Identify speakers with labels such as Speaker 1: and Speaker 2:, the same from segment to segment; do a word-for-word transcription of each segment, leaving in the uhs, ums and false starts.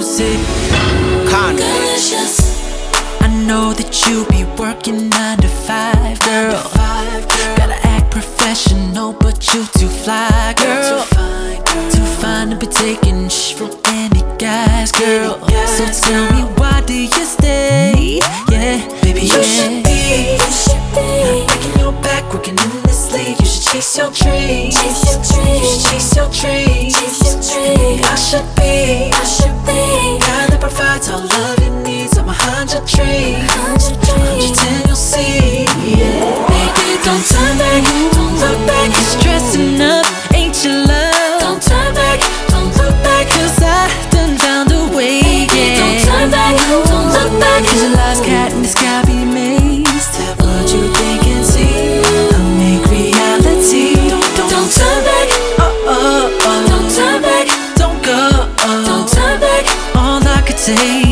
Speaker 1: music.
Speaker 2: Delicious.
Speaker 1: I know that you be working nine to five, girl. Gotta act professional, but you too fly, girl. Too fine to be taking shit from any guys, girl. So tell me, why do you stay? Yeah, baby,
Speaker 2: You
Speaker 1: yeah.
Speaker 2: should be, you should be
Speaker 1: Breaking your back, working in this league. You should chase your dreams.
Speaker 2: Chase your
Speaker 1: You
Speaker 2: dreams.
Speaker 1: should chase your dreams.
Speaker 2: Chase your dreams.
Speaker 1: I should be,
Speaker 2: I should be
Speaker 1: guy that provides all love you need. I'm a hundred dreams,
Speaker 2: hundred
Speaker 1: hundred
Speaker 2: dreams.
Speaker 1: ten you'll see. Yeah. Baby, don't turn back, don't look back. You're stressing up, ain't your love?
Speaker 2: Don't turn back, don't look back.
Speaker 1: Cause I done found a way.
Speaker 2: Baby, don't turn back, don't look back.
Speaker 1: Cause your lost cat in the sky be amazed at what you think and see. I'll make reality. Don't, don't,
Speaker 2: Don't turn back,
Speaker 1: oh, oh, oh.
Speaker 2: don't turn back,
Speaker 1: Don't go.
Speaker 2: don't turn back,
Speaker 1: All I could say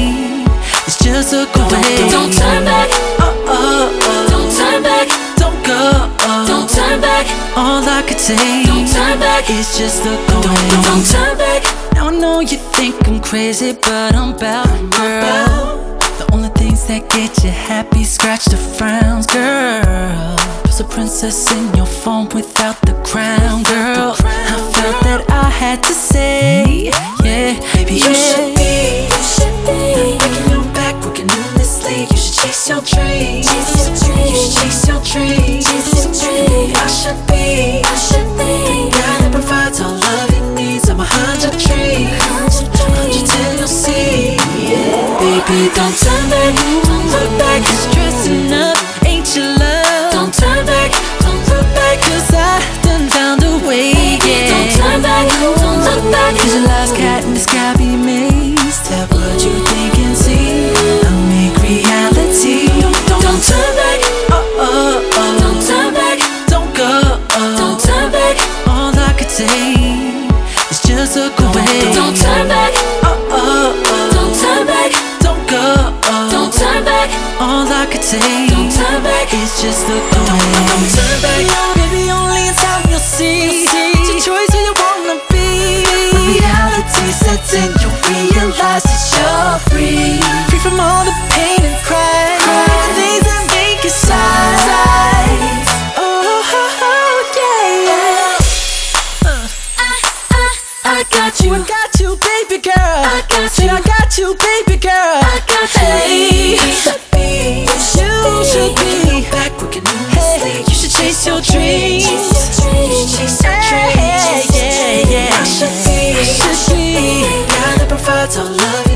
Speaker 1: is just look away.
Speaker 2: don't turn back,
Speaker 1: Oh, oh, oh.
Speaker 2: don't turn back,
Speaker 1: Don't go.
Speaker 2: don't turn back,
Speaker 1: All I could say
Speaker 2: don't turn back,
Speaker 1: is just look away.
Speaker 2: don't turn back.
Speaker 1: Now I know you think I'm crazy, but I'm about, girl. The only things that get you happy, scratch the frowns, girl. There's a princess in your phone without the crown, girl. I felt that I had to say, yeah, baby,
Speaker 2: You should
Speaker 1: yeah.
Speaker 2: be, you should be
Speaker 1: Breaking your back, working in this league. You should chase your dreams.
Speaker 2: Chase your
Speaker 1: You
Speaker 2: dreams.
Speaker 1: should chase your dreams.
Speaker 2: Chase your dreams.
Speaker 1: I should be
Speaker 2: I should be
Speaker 1: guy that provides all love he needs. I'm a hundred dreams,
Speaker 2: hundred
Speaker 1: hundred
Speaker 2: dreams.
Speaker 1: ten you'll see. Yeah. Baby, don't turn back, don't look back. You're stressing up, ain't your love?
Speaker 2: Don't turn back,
Speaker 1: Don't look back, cause I done found a way. Yeah.
Speaker 2: don't turn back, don't look back.
Speaker 1: Cause your lost cat in the sky be amazed at what you think and see. I'll make reality. Don't, don't,
Speaker 2: Don't turn back,
Speaker 1: oh, oh, oh.
Speaker 2: don't turn back,
Speaker 1: Don't go.
Speaker 2: don't turn back,
Speaker 1: All I could say is just look away.
Speaker 2: don't turn back,
Speaker 1: Oh, oh, oh.
Speaker 2: don't turn back,
Speaker 1: Don't go.
Speaker 2: don't turn back,
Speaker 1: All I could say
Speaker 2: don't turn back.
Speaker 1: is just look away.
Speaker 2: Don't turn back.
Speaker 1: Baby, only in time you'll see. It's your choice who you wanna be. When reality sets in, you realize that you're free. Free from all the pain and crime, the things that make you sigh. Oh, yeah, yeah. Uh.
Speaker 2: I got you,
Speaker 1: I got you, baby girl.
Speaker 2: I got
Speaker 1: Said
Speaker 2: you.
Speaker 1: I got you, baby girl.
Speaker 2: I got you.
Speaker 1: Hey,
Speaker 2: You should be,
Speaker 1: you should be.
Speaker 2: back working in
Speaker 1: Hey, you should chase your dreams.
Speaker 2: Chase your dreams.
Speaker 1: Chase your dreams. Yeah, yeah, yeah.
Speaker 2: I should be,
Speaker 1: I should be.
Speaker 2: guy that provides all love